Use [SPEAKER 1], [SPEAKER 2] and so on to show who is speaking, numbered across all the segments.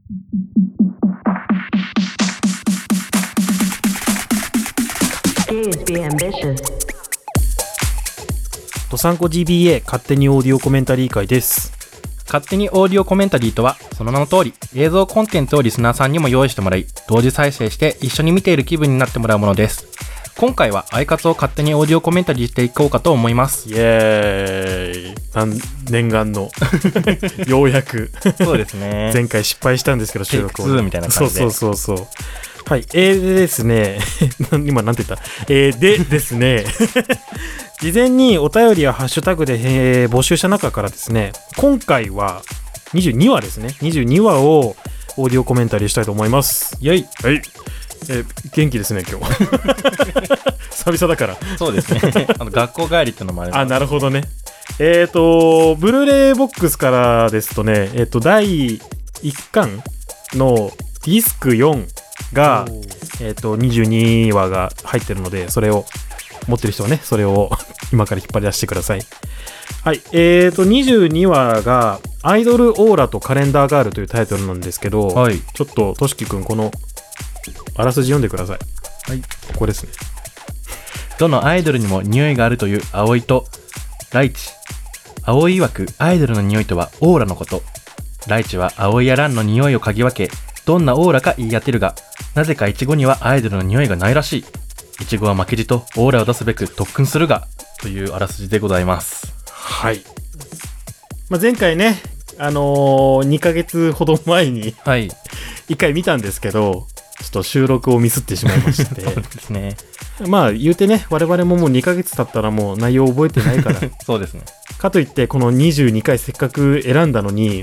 [SPEAKER 1] どさんこ GBA 勝手にオーディオコメンタリー会です。
[SPEAKER 2] 勝手にオーディオコメンタリーとは、その名の通り、映像コンテンツをリスナーさんにも用意してもらい、同時再生して一緒に見ている気分になってもらうものです。今回はアイカツを勝手にオーディオコメンタリーしていこうかと思います。
[SPEAKER 1] イエーイ。念願のようやく
[SPEAKER 2] そうですね。
[SPEAKER 1] 前回失敗したんですけど、収録を、
[SPEAKER 2] テイク2みたいな感じで。
[SPEAKER 1] そうはい、でですね今なんて言ったでですね事前にお便りやハッシュタグで、募集した中からですね、今回は22話ですね、22話をオーディオコメンタリーしたいと思います。
[SPEAKER 2] イェイ。
[SPEAKER 1] はい、元気ですね今日久々だから。そうです
[SPEAKER 2] ね学校帰りってのもある。
[SPEAKER 1] あ、なるほどね。ブルーレイボックスからですとね、第1巻のディスク4が、22話が入ってるので、それを持ってる人はね、それを今から引っ張り出してください。はい、22話がアイドルオーラとカレンダーガールというタイトルなんですけど、はい、ちょっととしきくんこのあらすじ読んでください。はい、ここですね。
[SPEAKER 2] どのアイドルにも匂いがあるという葵とライチ。葵曰くアイドルの匂いとはオーラのこと。ライチは葵やランの匂いを嗅ぎ分け、どんなオーラか言い当てるが、なぜかイチゴにはアイドルの匂いがないらしい。イチゴは負けじとオーラを出すべく特訓するが、というあらすじでございます。
[SPEAKER 1] はい。前回ね、2ヶ月ほど前に、はい、1回見たんですけど、ちょっと収録をミスってしまいまして。
[SPEAKER 2] そうですね。
[SPEAKER 1] 言うてね、我々ももう2ヶ月経ったらもう内容覚えてないから。
[SPEAKER 2] そうですね。
[SPEAKER 1] かといって、この22回せっかく選んだのに、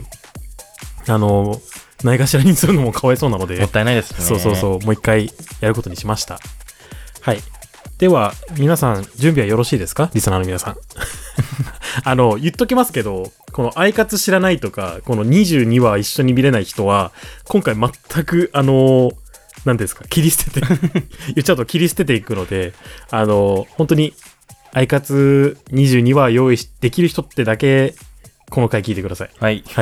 [SPEAKER 1] ないがしらにするのもかわいそうなので。
[SPEAKER 2] もったいないですね。
[SPEAKER 1] そう、もう一回やることにしました。はい。では、皆さん、準備はよろしいですか？リスナーの皆さん。言っときますけど、このアイカツ知らないとか、この22話一緒に見れない人は、今回全く、何ですか、切り捨てて、言っちゃうと切り捨てていくので、本当に、アイカツ22話用意できる人ってだけ、この回聞いてください。
[SPEAKER 2] はい。
[SPEAKER 1] はい。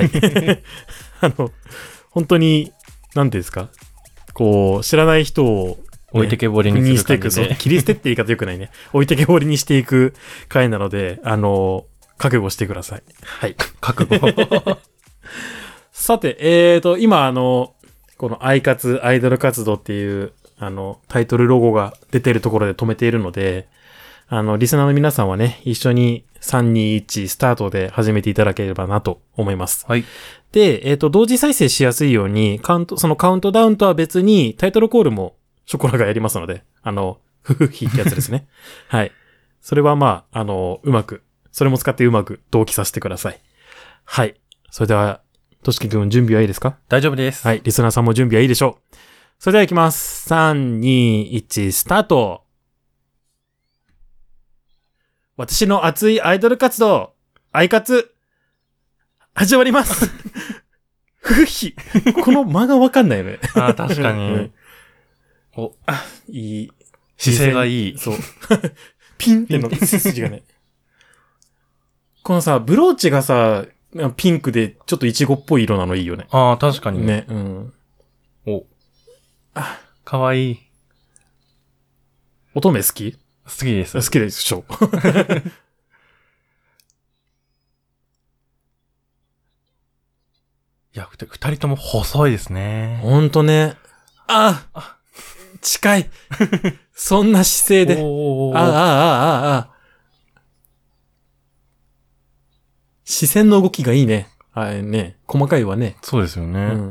[SPEAKER 1] 本当に、何ですか、こう、知らない人を、
[SPEAKER 2] 置いてけぼりにする感じで。
[SPEAKER 1] 切り捨てって言い方よくないね。置いてけぼりにしていく回なので、覚悟してください。はい。
[SPEAKER 2] 覚悟。
[SPEAKER 1] さて、今このアイカツ、アイドル活動っていう、タイトルロゴが出てるところで止めているので、リスナーの皆さんはね、一緒に3、2、1スタートで始めていただければなと思います。
[SPEAKER 2] はい。
[SPEAKER 1] で、同時再生しやすいように、そのカウントダウンとは別にタイトルコールもショコラがやりますので、ふふひってやつですね。はい。それはうまく、それも使ってうまく同期させてください。はい。それでは、としきくん準備はいいですか？
[SPEAKER 2] 大丈夫です。
[SPEAKER 1] はい。リスナーさんも準備はいいでしょう。それでは行きます。3、2、1、スタート。私の熱いアイドル活動、アイカツ、始まります。ふふひ。この間がわかんないよね。
[SPEAKER 2] ああ、確かに。
[SPEAKER 1] いい。
[SPEAKER 2] 姿勢がいい。
[SPEAKER 1] そう。ピンっての背筋がね。このさ、ブローチがさ、ピンクでちょっとイチゴっぽい色なのいいよね。
[SPEAKER 2] ああ、確かに
[SPEAKER 1] ね。うん。
[SPEAKER 2] かわいい。
[SPEAKER 1] 乙女好き？
[SPEAKER 2] 好きです。
[SPEAKER 1] 好きでしょ。
[SPEAKER 2] いや、二人とも細いですね。
[SPEAKER 1] ほんとね。近い。そんな姿勢で。視線の動きがいいね。ね。細かいわね。
[SPEAKER 2] そうですよね。うん、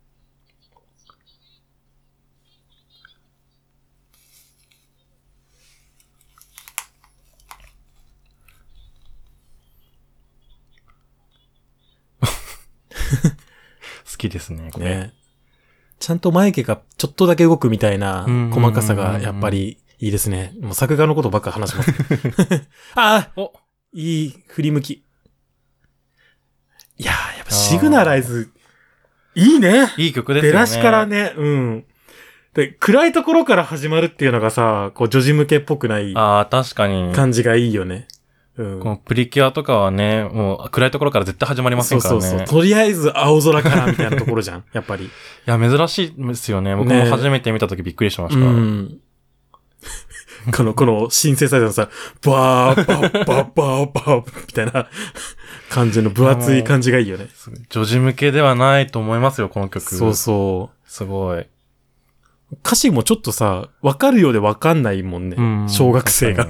[SPEAKER 2] 好きですね、これ。ね。
[SPEAKER 1] ちゃんと眉毛がちょっとだけ動くみたいな細かさがやっぱりいいですね。もう作画のことばっか話します。いい振り向き。いやー、やっぱシグナライズ、いいね。
[SPEAKER 2] いい曲ですよね。
[SPEAKER 1] 出だしからね、うん。で、暗いところから始まるっていうのがさ、こう女児向けっぽくない。
[SPEAKER 2] 確かに。
[SPEAKER 1] 感じがいいよね。 うん。
[SPEAKER 2] このプリキュアとかはね、もう暗いところから絶対始まりませんからね。
[SPEAKER 1] そうそうそう。とりあえず青空からみたいなところじゃん。やっぱり。
[SPEAKER 2] いや、珍しいですよね。僕も初めて見た時びっくりしました。
[SPEAKER 1] うん。このシンセサイザーのさ、バー、バー、バー、バー、バー、みたいな感じの分厚い感じがいいよね。
[SPEAKER 2] 女児向けではないと思いますよ、この曲。
[SPEAKER 1] そうそう。
[SPEAKER 2] すごい。
[SPEAKER 1] 歌詞もちょっとさ、わかるようでわかんないもんね。小学生が。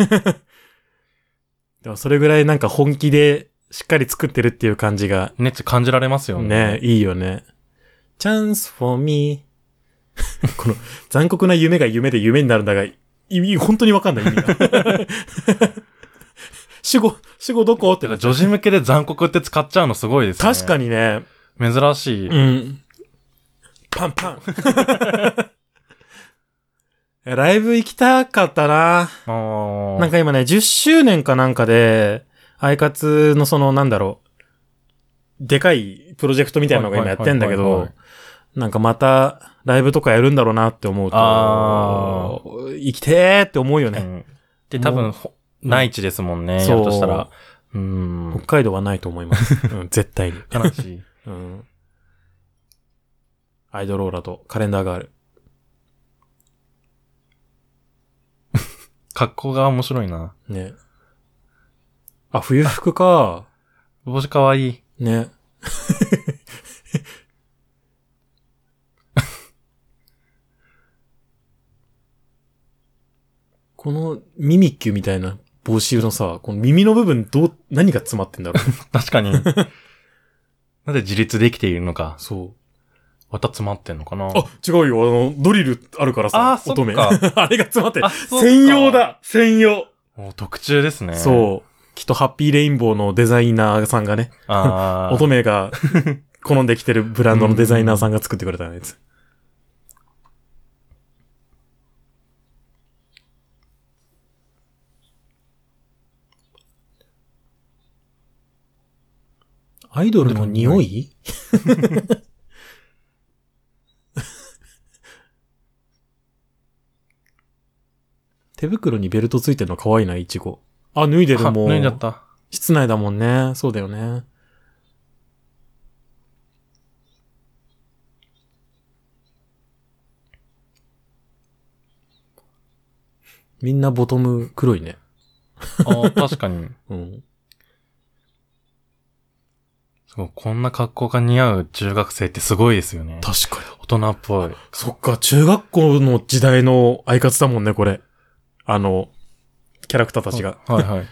[SPEAKER 1] でもそれぐらいなんか本気でしっかり作ってるっていう感じが。
[SPEAKER 2] ね、感じられますよね。
[SPEAKER 1] ね、いいよね。Chance for me この残酷な夢が夢で夢になるんだが、意味、本当にわかんない意味が。主語どこってなっちゃう。
[SPEAKER 2] 女児向けで残酷って使っちゃうのすごいですね。
[SPEAKER 1] 確かにね。
[SPEAKER 2] 珍しい。
[SPEAKER 1] うん。パンパン。ライブ行きたかったな。なんか今ね、10周年かなんかで、アイカツのその、なんだろう、でかいプロジェクトみたいなのが今やってんだけど、なんかまた、ライブとかやるんだろうなって思うと、生きてーって思うよね。うん、
[SPEAKER 2] で、多分、内地ですもんね。やるとしたら。
[SPEAKER 1] 北海道はないと思います。うん、絶対に。
[SPEAKER 2] 悲しい。
[SPEAKER 1] うん。アイドローラとカレンダーガール。
[SPEAKER 2] 格好が面白いな。
[SPEAKER 1] ね。あ、冬服か。
[SPEAKER 2] 帽子かわいい。
[SPEAKER 1] ね。このミミッキュみたいな帽子のさ、この耳の部分何が詰まってんだろう。
[SPEAKER 2] 確かに。なんで自立できているのか。
[SPEAKER 1] そう。
[SPEAKER 2] また詰まってんのかな。
[SPEAKER 1] あ、違うよ。ドリルあるからさ、
[SPEAKER 2] 乙女。
[SPEAKER 1] あれが詰まってる。専用だ。専用。
[SPEAKER 2] 特注ですね。
[SPEAKER 1] そう。きっとハッピーレインボーのデザイナーさんがね、乙女が好んできてるブランドのデザイナーさんが作ってくれたやつ。アイドルの匂い手袋にベルトついてるの可愛いな、イチゴ。あ、脱いでるもん。
[SPEAKER 2] 脱いじゃった。
[SPEAKER 1] 室内だもんね。そうだよね。みんなボトム黒いね。
[SPEAKER 2] あ、確かに。
[SPEAKER 1] うん。
[SPEAKER 2] そう、こんな格好が似合う中学生ってすごいですよね。
[SPEAKER 1] 確かに。
[SPEAKER 2] 大人っぽい。
[SPEAKER 1] そっか、中学校の時代のアイカツだもんね、これ。キャラクターたちが。
[SPEAKER 2] はいはい。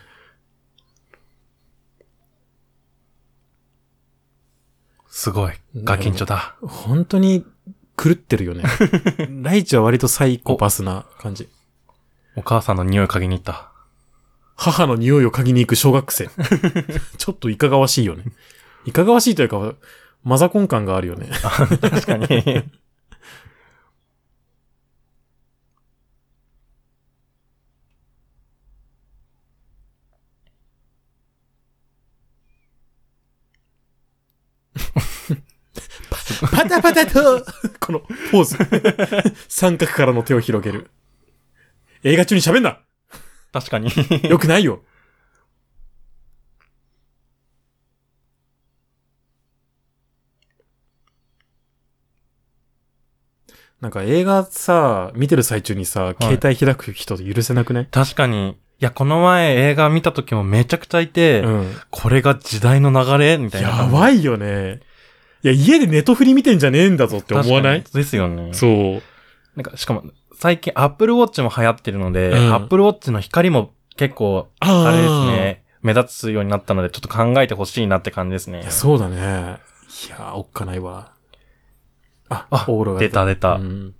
[SPEAKER 2] すごい。ガキンチョだ。
[SPEAKER 1] 本当に狂ってるよね。ライチは割とサイコパスな感じ。
[SPEAKER 2] お母さんの匂いを嗅ぎに行った。
[SPEAKER 1] 母の匂いを嗅ぎに行く小学生。ちょっといかがわしいよね。いかがわしいというか、マザコン感があるよね。
[SPEAKER 2] 確かに。
[SPEAKER 1] パタパタとこのポーズ。三角からの手を広げる。映画中に喋んな。
[SPEAKER 2] 確かに。
[SPEAKER 1] よくないよ。なんか映画さ、見てる最中にさ、携帯開く人許せなくない？
[SPEAKER 2] 確かに。いや、この前映画見た時もめちゃくちゃいて、これが時代の流れみたいな。
[SPEAKER 1] やばいよね。いや、家でネトフリ見てんじゃねえんだぞって思わない？
[SPEAKER 2] ですよね。
[SPEAKER 1] そう。
[SPEAKER 2] なんか、しかも、最近 Apple Watch も流行ってるので、Apple Watch の光も結構、あれですね、目立つようになったので、ちょっと考えてほしいなって感じですね。
[SPEAKER 1] いや、そうだね。いや、おっかないわ。オーラが
[SPEAKER 2] 出た。
[SPEAKER 1] い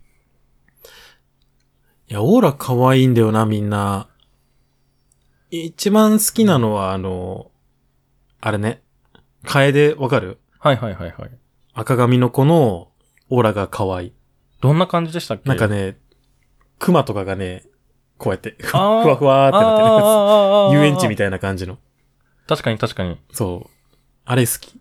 [SPEAKER 1] や、オーラ可愛いんだよな、みんな。一番好きなのは、あれね。楓、わかる？
[SPEAKER 2] はい。
[SPEAKER 1] 赤髪の子のオーラが可愛い。
[SPEAKER 2] どんな感じでしたっけ？
[SPEAKER 1] なんかね、クマとかがね、こうやって、ふわふわーってなってるやつ。遊園地みたいな感じの。
[SPEAKER 2] 確かに。
[SPEAKER 1] そう。あれ好き。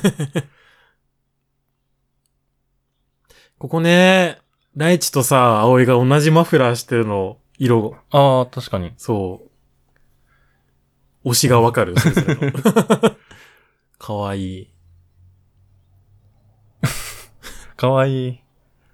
[SPEAKER 1] ここね、ライチとさ、葵が同じマフラーしてるの、色。
[SPEAKER 2] 確かに。
[SPEAKER 1] そう。 推しがわかる。それぞれのかわいい。
[SPEAKER 2] かわいい。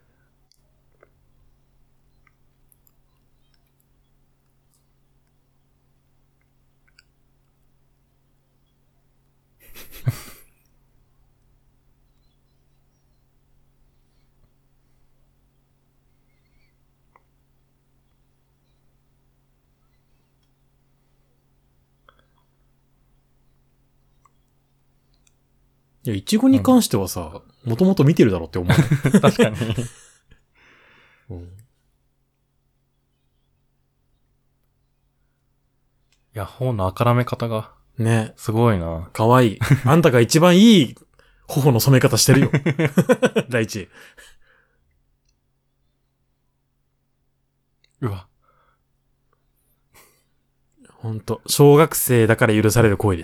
[SPEAKER 1] いや、イチゴに関してはさ、もともと見てるだろって思う。
[SPEAKER 2] 確かに。
[SPEAKER 1] うん、
[SPEAKER 2] いや、頬のあからめ方が、
[SPEAKER 1] ね。
[SPEAKER 2] すごいな。
[SPEAKER 1] かわいい。あんたが一番いい頬の染め方してるよ。第一。
[SPEAKER 2] うわ。
[SPEAKER 1] ほんと、小学生だから許される行為です。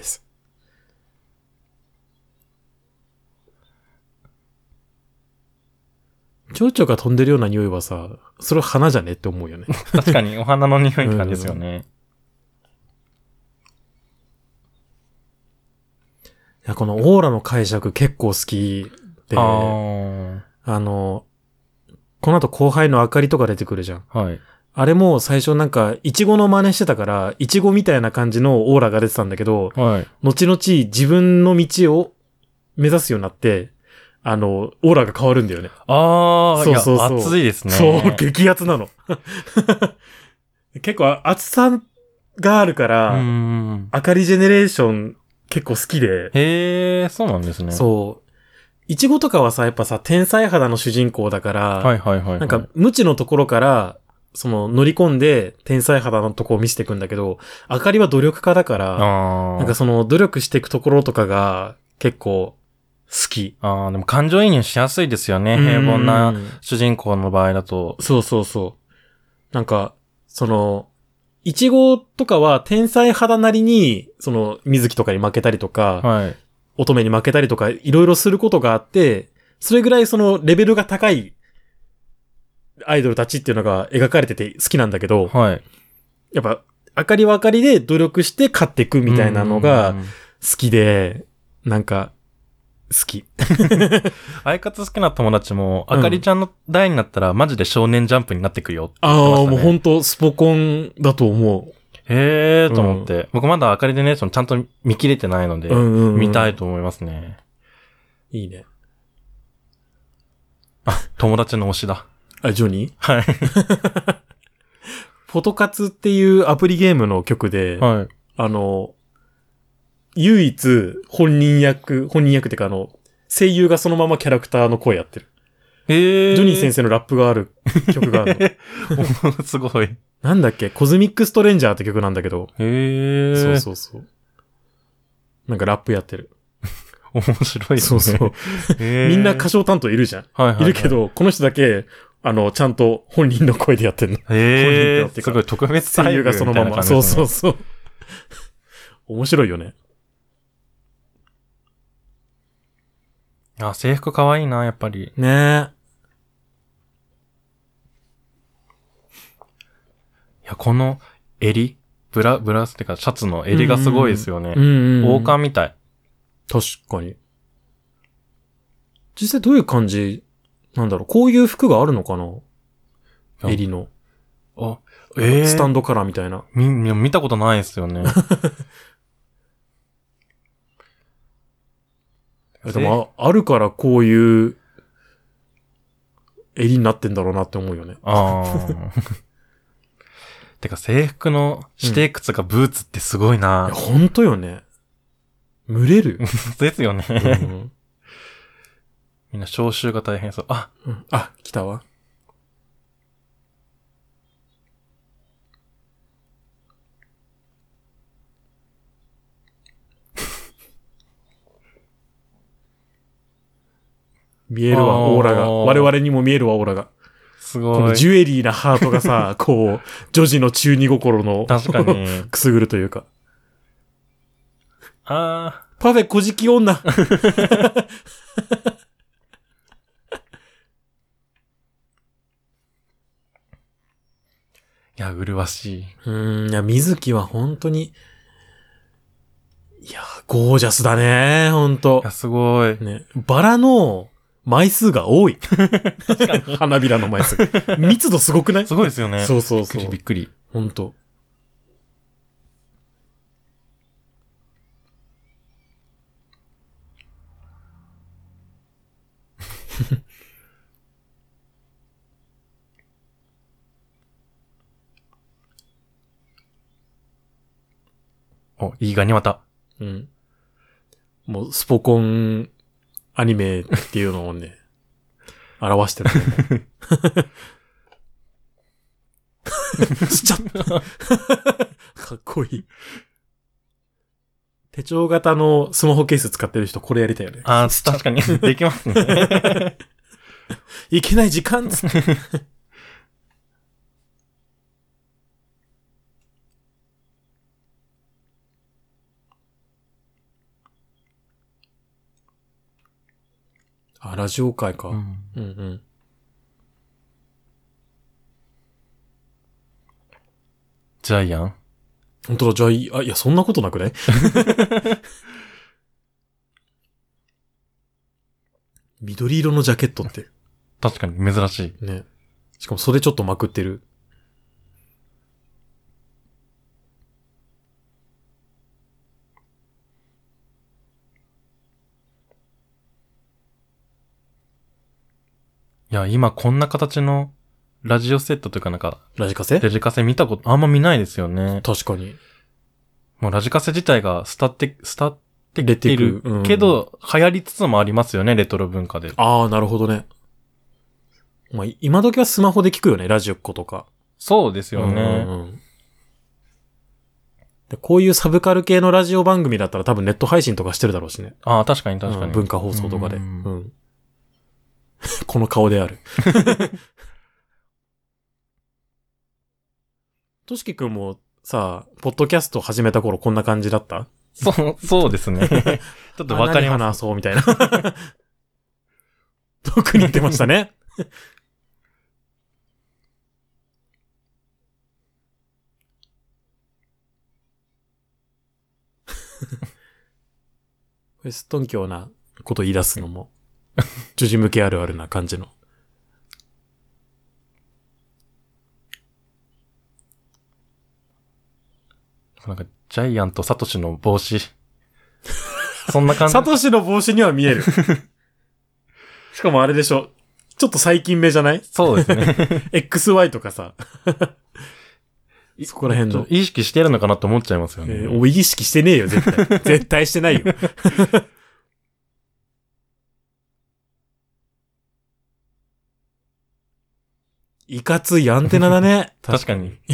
[SPEAKER 1] 蝶々が飛んでるような匂いはさ、それ花じゃねって思うよね。
[SPEAKER 2] 確かにお花の匂いって感じですよね。
[SPEAKER 1] いや、このオーラの解釈結構好きで、この後後輩の明かりとか出てくるじゃん。
[SPEAKER 2] はい。
[SPEAKER 1] あれも最初なんか、イチゴの真似してたから、イチゴみたいな感じのオーラが出てたんだけど、
[SPEAKER 2] はい。
[SPEAKER 1] 後々自分の道を目指すようになって、オーラが変わるんだよね。
[SPEAKER 2] ああ、
[SPEAKER 1] そうそうそう
[SPEAKER 2] いや、熱いですね。
[SPEAKER 1] そう、激アツなの。結構熱さがあるか
[SPEAKER 2] う
[SPEAKER 1] ら、
[SPEAKER 2] ん。
[SPEAKER 1] あかりジェネレーション結構好きで、
[SPEAKER 2] へえ、そうなんですね。
[SPEAKER 1] そう。イチゴとかはさ、やっぱさ、天才肌の主人公だから、
[SPEAKER 2] はいはいはい、はい。
[SPEAKER 1] なんか、無知のところから、乗り込んで、天才肌のとこを見せていくんだけど、あかりは努力家だから、なんか努力していくところとかが、結構、好き。
[SPEAKER 2] でも感情移入しやすいですよね。平凡な主人公の場合だと。
[SPEAKER 1] そうそうそう。なんか、イチゴとかは天才肌なりに、水木とかに負けたりとか、
[SPEAKER 2] はい。
[SPEAKER 1] 乙女に負けたりとか、いろいろすることがあって、それぐらいレベルが高いアイドルたちっていうのが描かれてて好きなんだけど、
[SPEAKER 2] はい。
[SPEAKER 1] やっぱ、あかりはあかりで努力して勝っていくみたいなのが好きで、なんか、好き。
[SPEAKER 2] アイカツ好きな友達も、あかりちゃんの代になったらマジで少年ジャンプになってくよって言ってましたね。
[SPEAKER 1] もうほんとスポコンだと思う。
[SPEAKER 2] へーと思って。僕まだあかりでね、ちゃんと見切れてないので、見たいと思いますね。
[SPEAKER 1] いいね。
[SPEAKER 2] 友達の推しだ。
[SPEAKER 1] ジョニー？
[SPEAKER 2] はい。
[SPEAKER 1] フォトカツっていうアプリゲームの曲で、
[SPEAKER 2] はい。
[SPEAKER 1] 唯一本人役ってか声優がそのままキャラクターの声やってる。ジョニー先生のラップがある曲がある
[SPEAKER 2] の。すごい。
[SPEAKER 1] なんだっけ、コズミックストレンジャーって曲なんだけど。そうそうそう。なんかラップやってる。
[SPEAKER 2] 面白いですね。
[SPEAKER 1] そうそう。みんな歌唱担当いるじゃん。
[SPEAKER 2] はいはい、はい。
[SPEAKER 1] いるけど、この人だけ、ちゃんと本人の声でやってんの。
[SPEAKER 2] へー。すごい特別
[SPEAKER 1] 声優がそのまま。そうそうそう。面白いよね。
[SPEAKER 2] 制服かわいいな、やっぱり。
[SPEAKER 1] ねえ。
[SPEAKER 2] いや、この襟ブラスってかシャツの襟がすごいですよね。王冠みたい。
[SPEAKER 1] 確かに。実際どういう感じなんだろう、こういう服があるのかな、襟の。スタンドカラーみたいな。
[SPEAKER 2] 見たことないですよね。
[SPEAKER 1] でもあるからこういう襟になってんだろうなって思うよね。
[SPEAKER 2] てか制服の指定靴がブーツってすごいな。
[SPEAKER 1] ほんとよね。蒸れる。
[SPEAKER 2] ですよね。みんな消臭が大変そう。
[SPEAKER 1] 来たわ。見えるわ、オーラが。我々にも見えるわ、オーラが。
[SPEAKER 2] すごい。
[SPEAKER 1] このジュエリーなハートがさ、こう、女児の中二心の、
[SPEAKER 2] 確かに。
[SPEAKER 1] くすぐるというか。
[SPEAKER 2] パ
[SPEAKER 1] フェ小じき女。
[SPEAKER 2] いや、麗しい。
[SPEAKER 1] いや、水木は本当に、 ゴージャスだね、ほんと
[SPEAKER 2] いや、。すごい。
[SPEAKER 1] ね。バラの枚数が多い。
[SPEAKER 2] 確かに。
[SPEAKER 1] 花びらの枚数。密度すごくない？
[SPEAKER 2] すごいですよね。
[SPEAKER 1] そうそうそう。
[SPEAKER 2] びっくり。
[SPEAKER 1] ほんと。
[SPEAKER 2] お、いいガニ股。
[SPEAKER 1] うん。もう、スポコンアニメっていうのをね、表してるね。しちゃった。かっこいい。手帳型のスマホケース使ってる人これやりたいよね。
[SPEAKER 2] あー、確かに。できますね。
[SPEAKER 1] いけない時間つって。あ、ラジオ界か。
[SPEAKER 2] うん。
[SPEAKER 1] うんうん。
[SPEAKER 2] ジャイアン。
[SPEAKER 1] 本当だ、じゃあいい。あ、いや、そんなことなくない？緑色のジャケットって。
[SPEAKER 2] 確かに珍しい。
[SPEAKER 1] ね。しかも袖ちょっとまくってる。
[SPEAKER 2] いや、今こんな形のラジオセットというかなんか、
[SPEAKER 1] ラジカセ？
[SPEAKER 2] ラジカセ見たことあんま見ないですよね。
[SPEAKER 1] 確かに。
[SPEAKER 2] もうラジカセ自体が廃ってきてる
[SPEAKER 1] うん
[SPEAKER 2] けど、流行りつつもありますよね、レトロ文化で。
[SPEAKER 1] ああ、なるほどね。まあ、今時はスマホで聞くよね、ラジオっ子とか。
[SPEAKER 2] そうですよね。
[SPEAKER 1] うんうんでこういうサブカル系のラジオ番組だったら多分ネット配信とかしてるだろうしね。
[SPEAKER 2] ああ、確かに確かに。
[SPEAKER 1] うん文化放送とかで。
[SPEAKER 2] う
[SPEAKER 1] うんん。この顔である。としきくんもさ、ポッドキャスト始めた頃こんな感じだった？
[SPEAKER 2] そうですね。ちょっとわかり
[SPEAKER 1] 何
[SPEAKER 2] ます。
[SPEAKER 1] 話そうみたいな。特に言ってましたね。これすっとんきょうなこと言い出すのも、女児向けあるあるな感じの。
[SPEAKER 2] なんか、ジャイアンとサトシの帽子。そんな感じ。
[SPEAKER 1] サトシの帽子には見える。しかもあれでしょ。ちょっと最近目じゃない？
[SPEAKER 2] そうですね。
[SPEAKER 1] XY とかさ。そこら辺の。
[SPEAKER 2] 意識してるのかなって思っちゃいますよね。
[SPEAKER 1] お意識してねえよ、絶対。絶対してないよ。いかついアンテナだね。
[SPEAKER 2] 確かに。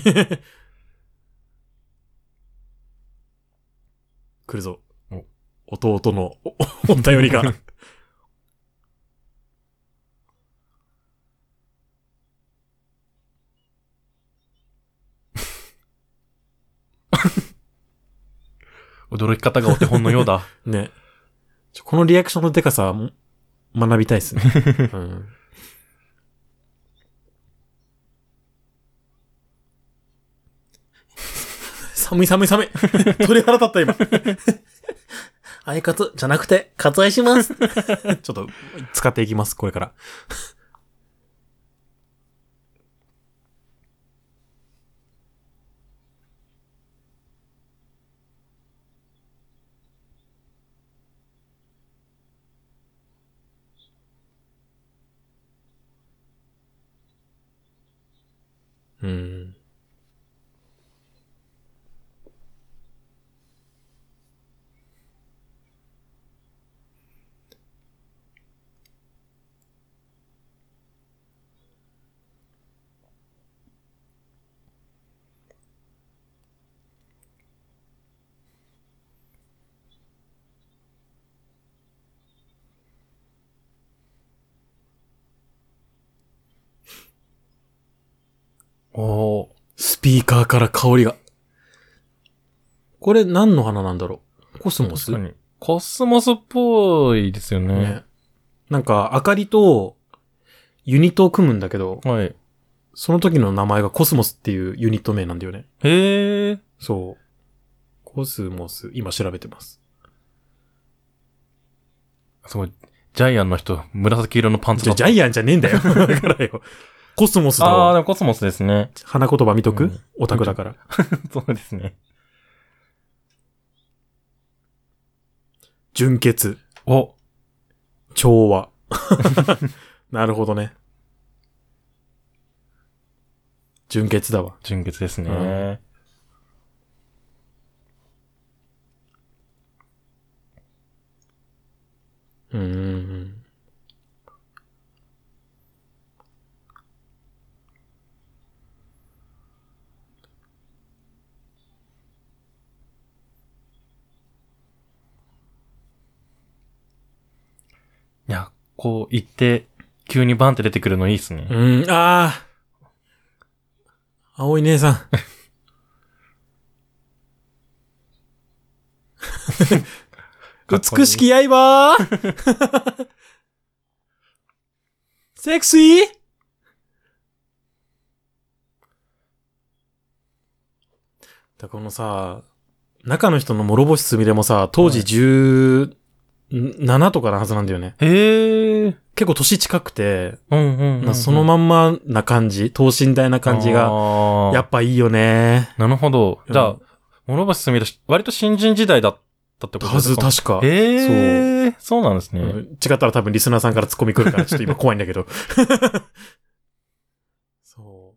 [SPEAKER 1] 来るぞ。弟のお便りが。
[SPEAKER 2] 驚き方がお手本のようだ。
[SPEAKER 1] ね。このリアクションのデカさ、学びたいっすね。うん、寒い寒い寒い。鳥肌立った今。アイカツじゃなくて、割愛します。ちょっと、使っていきます、これから。うん。
[SPEAKER 2] おー。
[SPEAKER 1] スピーカーから香りが。これ何の花なんだろう？コスモス？
[SPEAKER 2] 確かに。コスモスっぽいですよね。
[SPEAKER 1] ね。なんか、明かりとユニットを組むんだけど、
[SPEAKER 2] はい。
[SPEAKER 1] その時の名前がコスモスっていうユニット名なんだよね。
[SPEAKER 2] へー。
[SPEAKER 1] そう。コスモス、今調べてます。
[SPEAKER 2] すごい。ジャイアンの人、紫色のパンツだった。
[SPEAKER 1] ジャイアンじゃねえんだよ。だからよ。コスモスだわ。
[SPEAKER 2] ああ、でもコスモスですね。
[SPEAKER 1] 花言葉見とく、オタクだから。
[SPEAKER 2] そうですね。
[SPEAKER 1] 純潔。
[SPEAKER 2] お。
[SPEAKER 1] 調和。なるほどね。純潔だわ。
[SPEAKER 2] 純潔ですね。いや、こう言って、急にバンって出てくるのいいっすね。
[SPEAKER 1] ああ。葵姉さん。美しき刃セクシーだこのさ、中の人の諸星すみれもさ、当時17とかなはずなんだよね。
[SPEAKER 2] へえ。
[SPEAKER 1] 結構年近くて、
[SPEAKER 2] うん
[SPEAKER 1] そのまんまな感じ、等身大な感じが、やっぱいいよね。
[SPEAKER 2] なるほど。じゃあ、諸星すみれ、割と新人時代だったってことですか？
[SPEAKER 1] はず、確か。
[SPEAKER 2] へえ。そうなんですね。
[SPEAKER 1] 違ったら多分リスナーさんからツッコミ来るから、ちょっと今怖いんだけど。そう。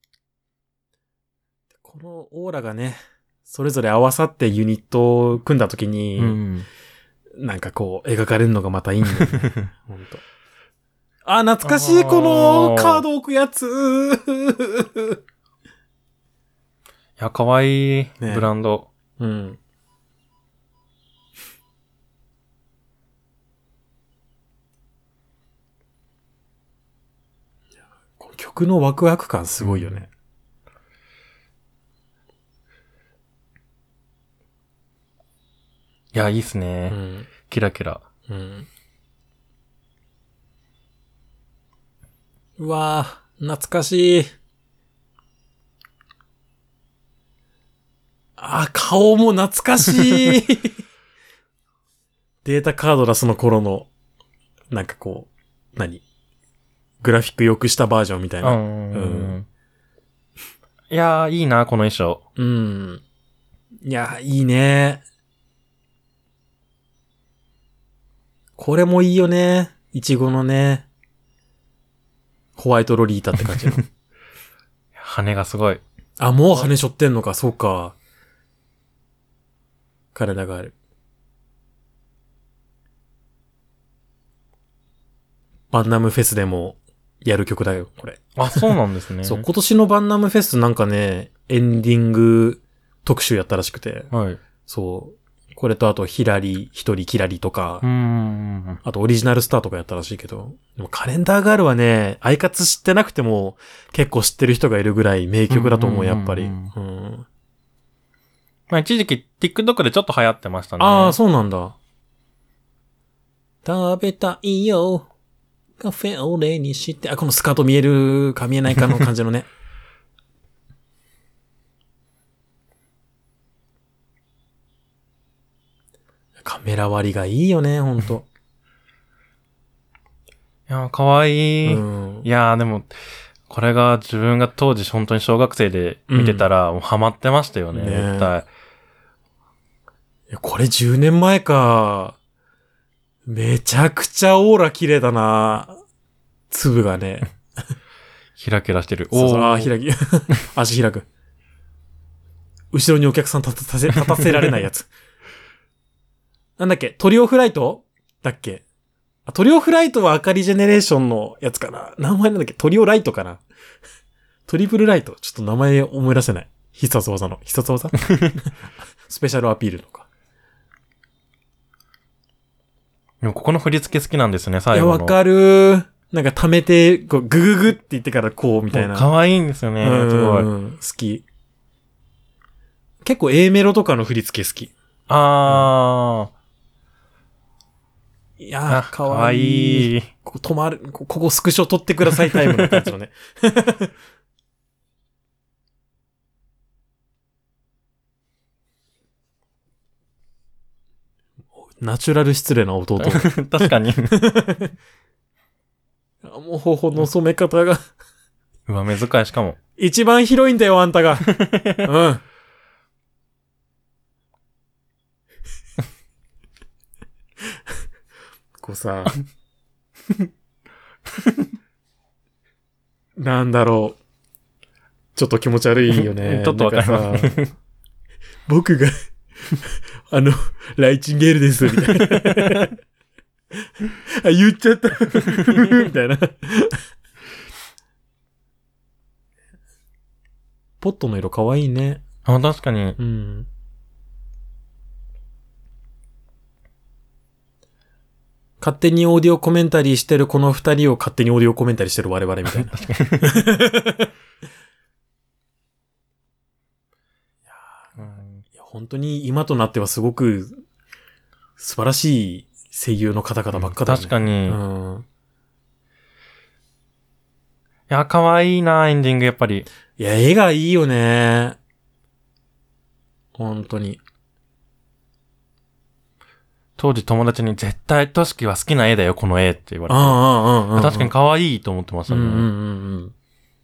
[SPEAKER 1] このオーラがね、それぞれ合わさってユニットを組んだ時に、なんかこう、描かれるのがまたいいんだよね。ほんと。あ、懐かしい、このカード置くやつ。い
[SPEAKER 2] や、かわいい、ブランド。
[SPEAKER 1] うん。この曲のワクワク感すごいよね。
[SPEAKER 2] いや、いいっすね。キラキラ。
[SPEAKER 1] うわぁ、懐かしい。あ、顔も懐かしい。データカード出すの頃の、なんかこう、グラフィック良くしたバージョンみたいな。
[SPEAKER 2] いやー、いいな、この衣装。
[SPEAKER 1] いや、いいね。これもいいよね。イチゴのね。ホワイトロリータって感じの。
[SPEAKER 2] 羽がすごい。
[SPEAKER 1] あ、もう羽背負ってんのか、そうか。体がある。バンナムフェスでもやる曲だよ、これ。
[SPEAKER 2] あ、そうなんですね。
[SPEAKER 1] そう、今年のバンナムフェスなんかね、エンディング特集やったらしくて。
[SPEAKER 2] はい。
[SPEAKER 1] そう。これとあと、一人キラリとか、あとオリジナルスターとかやったらしいけど、でもカレンダーガールはね、アイカツ知ってなくても結構知ってる人がいるぐらい名曲だと思う、やっぱり。ま
[SPEAKER 2] あ一時期 TikTok でちょっと流行ってましたね。
[SPEAKER 1] ああ、そうなんだ。食べたいよ。カフェオレにして、このスカート見えるか見えないかの感じのね。カメラ割りがいいよね、ほんと。
[SPEAKER 2] いやー、かわいい。いやー、でも、これが自分が当時本当に小学生で見てたら、もうハマってましたよね、絶対。
[SPEAKER 1] いや、これ10年前か。めちゃくちゃオーラ綺麗だな。粒がね。
[SPEAKER 2] キラキラしてる。
[SPEAKER 1] そうそう、開き。足開く。後ろにお客さん立たせられないやつ。なんだっけ、トリオフライトだっけ。トリオフライトはアカリジェネレーションのやつかな。名前なんだっけ、トリオライトかな。トリプルライト。ちょっと名前思い出せない。必殺技スペシャルアピールとか。
[SPEAKER 2] でもここの振り付け好きなんですね、最後の。
[SPEAKER 1] いや、わかる。なんか溜めて、こう、グググって言ってからこう、みたいな。
[SPEAKER 2] かわいいんですよね、すごい。
[SPEAKER 1] 好き。結構 A メロとかの振り付け好き。いやー、かわいい。止まる、ここスクショ撮ってくださいタイムのやつのね。 ナチュラル失礼な弟。
[SPEAKER 2] 確かに。
[SPEAKER 1] もう頬の染め方が。
[SPEAKER 2] 上目遣いしかも。
[SPEAKER 1] 一番広いんだよ、あんたが。うん。こうさ、なんだろう。ちょっと気持ち悪いよね。
[SPEAKER 2] ちょっとわかります。
[SPEAKER 1] 僕が、ライチンゲールです、みたいな。あ、言っちゃった。みたいな。ポットの色かわいいね。
[SPEAKER 2] あ、確かに。
[SPEAKER 1] うん。勝手にオーディオコメンタリーしてるこの二人を勝手にオーディオコメンタリーしてる我々みたいな。いや本当に今となってはすごく素晴らしい声優の方々ばっかだね。
[SPEAKER 2] 確かに。
[SPEAKER 1] うん。
[SPEAKER 2] いや、可愛いな、エンディングやっぱり。
[SPEAKER 1] いや、絵がいいよね。本当に。
[SPEAKER 2] 当時友達に絶対トシキは好きな絵だよ、この絵って言われて。確かに可愛いと思ってましたね。
[SPEAKER 1] うんうんうんうん。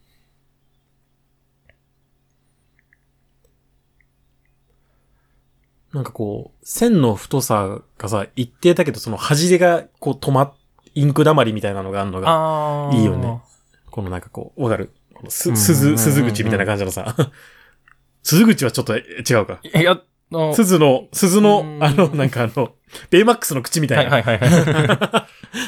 [SPEAKER 1] なんかこう、線の太さがさ、一定だけど、その端でがこうインク溜まりみたいなのがあるのがいいよね。このなんかこう、わかる？この鈴口みたいな感じのさ。鈴口はちょっと違うか。
[SPEAKER 2] いや、
[SPEAKER 1] 鈴の、なんかベイマックスの口みたいな。はいはいはい。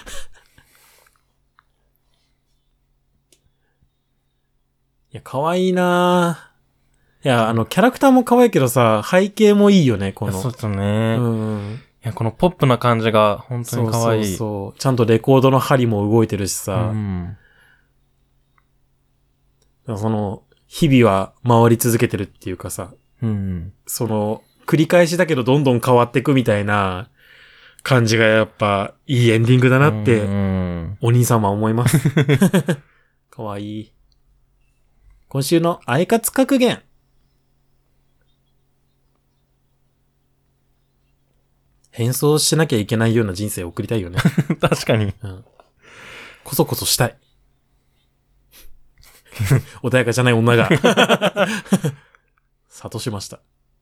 [SPEAKER 1] いや、可愛いなぁ。いや、キャラクターも可愛いけどさ、背景もいいよね、この。
[SPEAKER 2] そうですね。いや、このポップな感じが本当に可愛い。
[SPEAKER 1] そう。ちゃんとレコードの針も動いてるしさ。その、日々は回り続けてるっていうかさ。その、繰り返しだけどどんどん変わっていくみたいな感じがやっぱいいエンディングだなって、お兄さんは思います。かわいい。今週のアイカツ格言。変装しなきゃいけないような人生を送りたいよね。
[SPEAKER 2] 確かに。
[SPEAKER 1] こそこそしたい。穏やかじゃない女が。諭しました。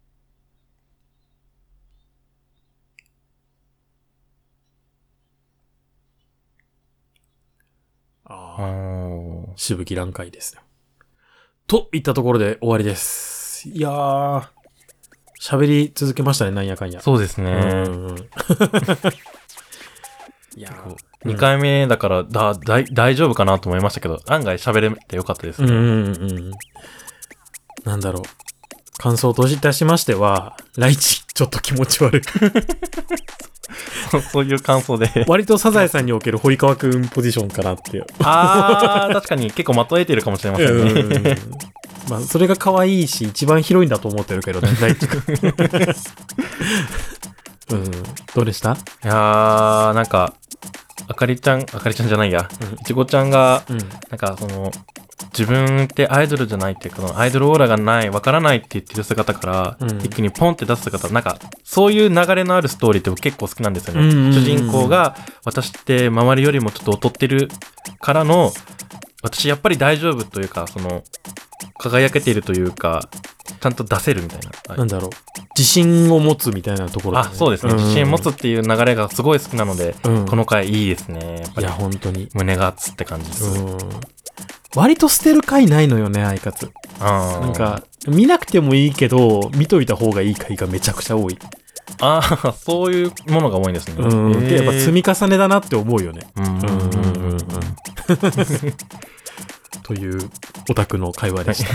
[SPEAKER 1] しぶき乱会ですね。といったところで終わりです。いやー、喋り続けましたね、なんやかんや。
[SPEAKER 2] そうですね。いや2回目だから大丈夫かなと思いましたけど、案外喋れてよかったですね。
[SPEAKER 1] なんだろう。感想といたしましては、ライチ、ちょっと気持ち悪い。
[SPEAKER 2] そういう感想で。
[SPEAKER 1] 割とサザエさんにおける堀川くんポジションかなっていう。
[SPEAKER 2] 確かに結構まとえてるかもしれませんね。
[SPEAKER 1] まあ、それが可愛いし、一番広いんだと思ってるけどね、ライチくん。どうでした？
[SPEAKER 2] いやー、なんか、あかりちゃんじゃないや。いちごちゃんが、なんかその、自分ってアイドルじゃないっていうか、アイドルオーラがない、わからないって言ってる姿から、一気にポンって出す姿、なんか、そういう流れのあるストーリーって結構好きなんですよね。主人公が、私って周りよりもちょっと劣ってるからの、私やっぱり大丈夫というか、その、輝けているというか、ちゃんと出せるみたいな。
[SPEAKER 1] なんだろう。自信を持つみたいなところ、ね。
[SPEAKER 2] そうですね。自信持つっていう流れがすごい好きなので、この回いいですね。やっぱり。
[SPEAKER 1] いや、本当に。
[SPEAKER 2] 胸が熱って感じです。
[SPEAKER 1] 割と捨てる回ないのよね、アイカツ。なんか、見なくてもいいけど、見といた方がいい回がめちゃくちゃ多い。
[SPEAKER 2] そういうものが多いんですね。
[SPEAKER 1] で、やっぱ積み重ねだなって思うよね。というオタクの会話でした。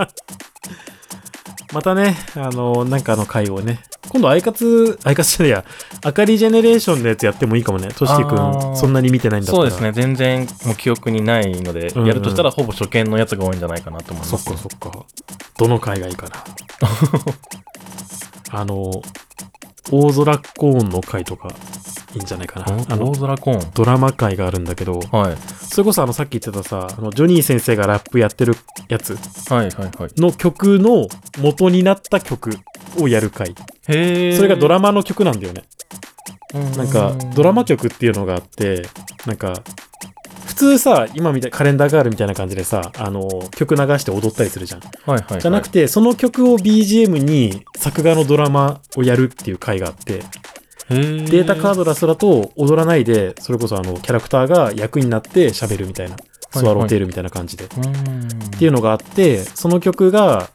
[SPEAKER 1] またね、なんかの回をね、今度アイカツじゃねえや、あかりジェネレーションのやつやってもいいかもね。としきくん、そんなに見てないんだったら。
[SPEAKER 2] そうですね、全然もう記憶にないので、やるとしたらほぼ初見のやつが多いんじゃないかなと思います。
[SPEAKER 1] そっか。どの回がいいかな。 大空コーンの回とかいいんじゃないかな。
[SPEAKER 2] 大空コーン。
[SPEAKER 1] ドラマ回があるんだけど、
[SPEAKER 2] はい。
[SPEAKER 1] それこそさっき言ってたさ、ジョニー先生がラップやってるやつ
[SPEAKER 2] はいはいはい。
[SPEAKER 1] の曲の元になった曲をやる回。
[SPEAKER 2] へー。
[SPEAKER 1] それがドラマの曲なんだよね。なんかドラマ
[SPEAKER 2] 曲。
[SPEAKER 1] 曲っていうのがあって、なんか普通さ、今みたいカレンダーガールみたいな感じでさ、曲流して踊ったりするじゃん。
[SPEAKER 2] はいはいはい。
[SPEAKER 1] じゃなくて、その曲を BGM に作画のドラマをやるっていう回があって、
[SPEAKER 2] デ
[SPEAKER 1] データカードラスだと踊らないで、それこそキャラクターが役になって喋るみたいな、スワローテールみたいな感じで。っていうのがあって、その曲が、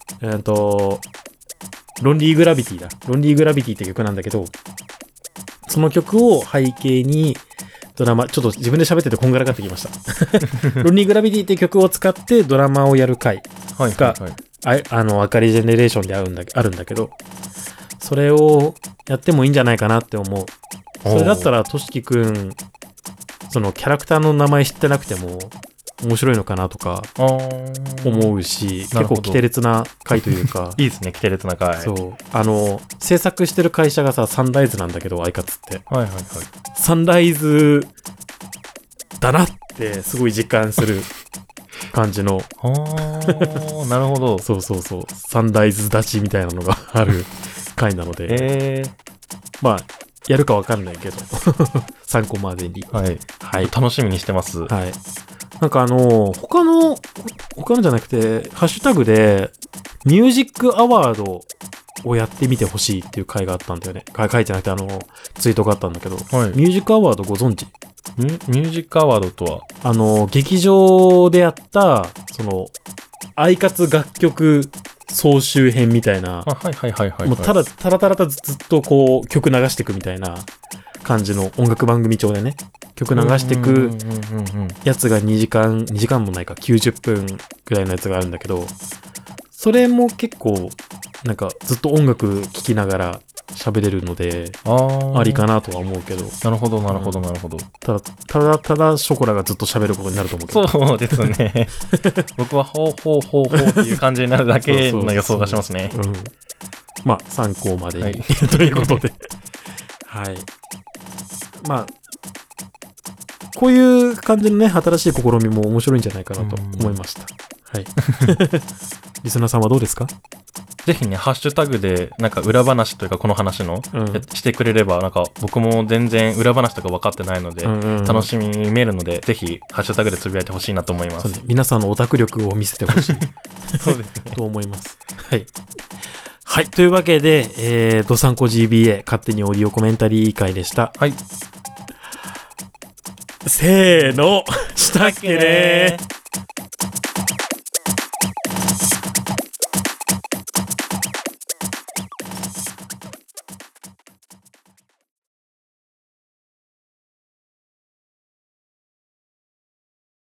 [SPEAKER 1] ロンリーグラビティだ。ロンリーグラビティって曲なんだけど、その曲を背景にドラマ、ちょっと自分で喋っててこんがらがってきました。ロンリーグラビティって曲を使ってドラマをやる回が、アカリジェネレーションであるんだけど、それをやってもいいんじゃないかなって思う。それだったら、としきくん、そのキャラクターの名前知ってなくても面白いのかなとか思うし、結構奇烈な回というか。
[SPEAKER 2] いいですね、奇烈な回。
[SPEAKER 1] そう。制作してる会社がさ、サンライズなんだけど、アイカツって。
[SPEAKER 2] はいはいはい。
[SPEAKER 1] サンライズだなってすごい実感する感じの。
[SPEAKER 2] なるほど。
[SPEAKER 1] そうそうそう。サンライズ立ちみたいなのがある回なので。まあ、やるかわかんないけど。参考までに。
[SPEAKER 2] はい。
[SPEAKER 1] はい。
[SPEAKER 2] 楽しみにしてます。
[SPEAKER 1] はい。なんか他のじゃなくて、ハッシュタグで、ミュージックアワードをやってみてほしいっていう回があったんだよね。書いてなくてツイートがあったんだけど、
[SPEAKER 2] はい、
[SPEAKER 1] ミュージックアワードご存知？
[SPEAKER 2] ミュージックアワードとは
[SPEAKER 1] 劇場でやった、アイカツ楽曲総集編みたいな、もうただずっとこう曲流していくみたいな感じの音楽番組調でね、曲流していくやつが2時間もないか、90分くらいのやつがあるんだけど、それも結構、なんかずっと音楽聴きながら喋れるので、ありかなとは思うけど。
[SPEAKER 2] なるほど、なるほど、なるほど。
[SPEAKER 1] ただショコラがずっと喋ることになると思うけど。
[SPEAKER 2] そうですね。僕はほうっていう感じになるだけの予想がしますね。
[SPEAKER 1] まあ、参考までに、はい、ということで。はい。まあ、こういう感じのね、新しい試みも面白いんじゃないかなと思いました。はい。リスナーさんはどうですか？
[SPEAKER 2] ぜひね、ハッシュタグで、なんか裏話というかこの話の、してくれれば、なんか僕も全然裏話とか分かってないので、楽しみに見えるので、ぜひハッシュタグでつぶやいてほしいなと思います。
[SPEAKER 1] そうね、皆さんのオタク力を見せてほしい。
[SPEAKER 2] そうですね。
[SPEAKER 1] と思います。はい。はい。というわけで、ドサンコ GBA 勝手にオーディオコメンタリー会でした。
[SPEAKER 2] はい。
[SPEAKER 1] せーの、したっけねー。